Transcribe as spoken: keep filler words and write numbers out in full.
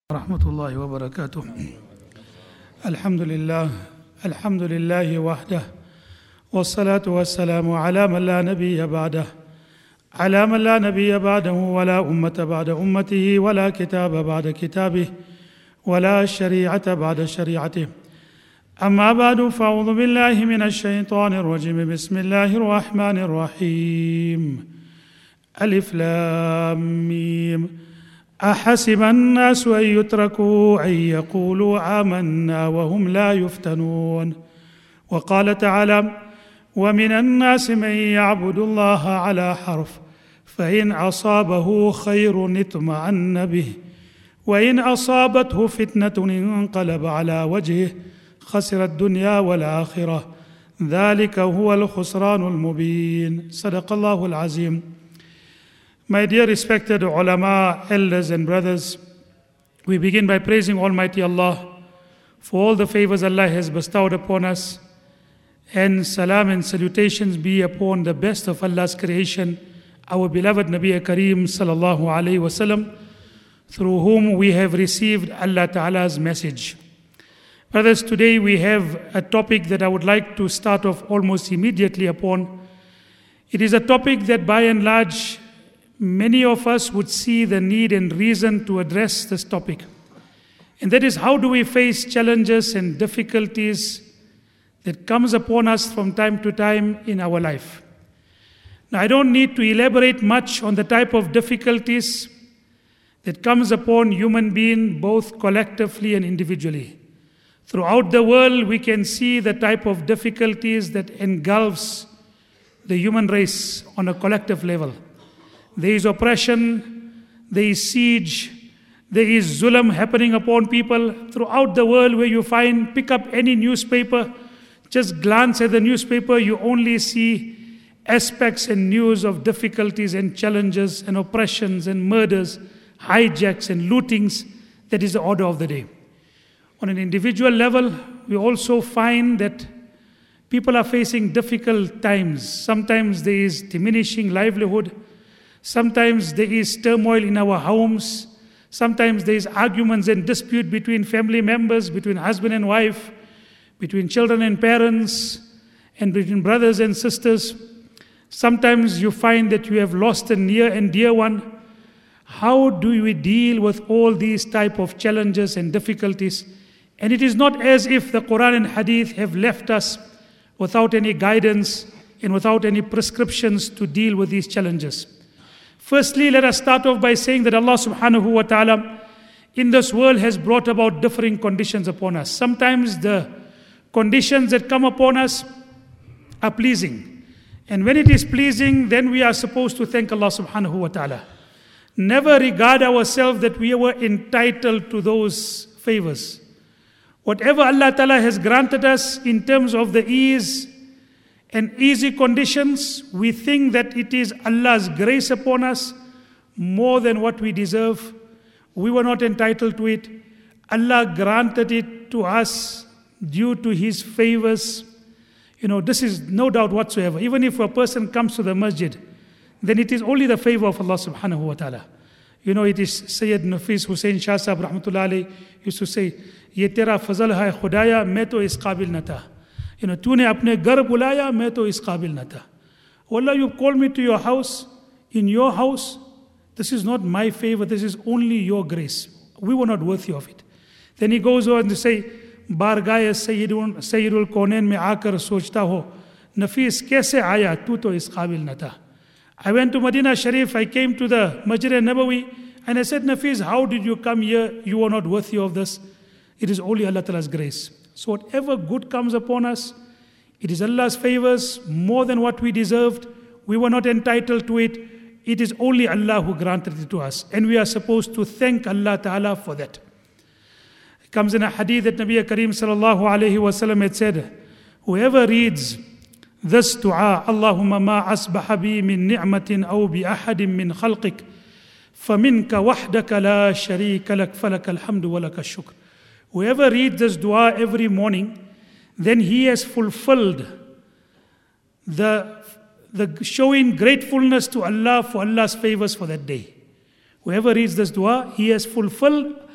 ورحمة الله وبركاته. الحمد لله الحمد لله وحده والصلاة والسلام على من لا نبي بعده على من لا نبي بعده ولا أمة بعد أمته ولا كتاب بعد كتابه ولا شريعة بعد شريعته. أما بعد فأعوذ بالله من الشيطان الرجيم. بسم الله الرحمن الرحيم. ألف لام ميم. أحسب الناس أن يتركوا أن يقولوا آمنا وهم لا يفتنون. وقال تعالى: ومن الناس من يعبد الله على حرف فإن أصابه خير اطمأن به وإن أصابته فتنة انقلب على وجهه خسر الدنيا والآخرة ذلك هو الخسران المبين. صدق الله العظيم. My dear respected ulama, elders and brothers, we begin by praising Almighty Allah for all the favors Allah has bestowed upon us, and salam and salutations be upon the best of Allah's creation, our beloved Nabi Kareem sallallahu alayhi wasallam, through whom we have received Allah Ta'ala's message. Brothers, today we have a topic that I would like to start off almost immediately upon. It is a topic that by and large many of us would see the need and reason to address this topic. And that is, how do we face challenges and difficulties that comes upon us from time to time in our life. Now, I don't need to elaborate much on the type of difficulties that comes upon human being both collectively and individually. Throughout the world, we can see the type of difficulties that engulfs the human race on a collective level. There is oppression, there is siege, there is zulm happening upon people throughout the world, where you find, pick up any newspaper, just glance at the newspaper, you only see aspects and news of difficulties and challenges and oppressions and murders, hijacks and lootings. That is the order of the day. On an individual level, we also find that people are facing difficult times. Sometimes there is diminishing livelihood. Sometimes there is turmoil in our homes. Sometimes there is arguments and dispute between family members, between husband and wife, between children and parents, and between brothers and sisters. Sometimes you find that you have lost a near and dear one. How do we deal with all these type of challenges and difficulties? And it is not as if the Quran and Hadith have left us without any guidance and without any prescriptions to deal with these challenges. Firstly, let us start off by saying that Allah subhanahu wa ta'ala in this world has brought about differing conditions upon us. Sometimes the conditions that come upon us are pleasing. And when it is pleasing, then we are supposed to thank Allah subhanahu wa ta'ala. Never regard ourselves that we were entitled to those favors. Whatever Allah ta'ala has granted us in terms of the ease and easy conditions, we think that it is Allah's grace upon us more than what we deserve. We were not entitled to it. Allah granted it to us due to His favors. You know, this is no doubt whatsoever. Even if a person comes to the masjid, then it is only the favor of Allah subhanahu wa ta'ala. You know, it is Sayyid Nafis Hussain Shah Sahab rahmatullah alayhi used to say, "Ye tera fazal hai khudaya, main to is qabil na tha." You know, तूने अपने घर बुलाया, मैं तो इस काबिल न था. Oh Allah, you called me to your house. In your house, this is not my favor, this is only your grace. We were not worthy of it. Then he goes on to say, बारगाह सैयदुल सैयदुल कौनैन में आकर सोचता हो, नफीस कैसे आया, तू तो इस काबिल न था. I went to Medina Sharif, I came to the Masjid al-Nabawi, and I said, Nafis, how did you come here? You are not worthy of this. It is only Allah Ta'ala's grace. So whatever good comes upon us, it is Allah's favors more than what we deserved. We were not entitled to it. It is only Allah who granted it to us. And we are supposed to thank Allah Ta'ala for that. It comes in a hadith that Nabi Kareem sallallahu alayhi wa sallam had said, whoever reads this dua, Allahumma ma asbaha bi min ni'matin aw bi ahadin min khalqik, faminka wahdaka la sharika lak falaka alhamdu wa laka shukr. Whoever reads this dua every morning, then he has fulfilled the, the showing gratefulness to Allah for Allah's favors for that day. Whoever reads this dua, he has fulfilled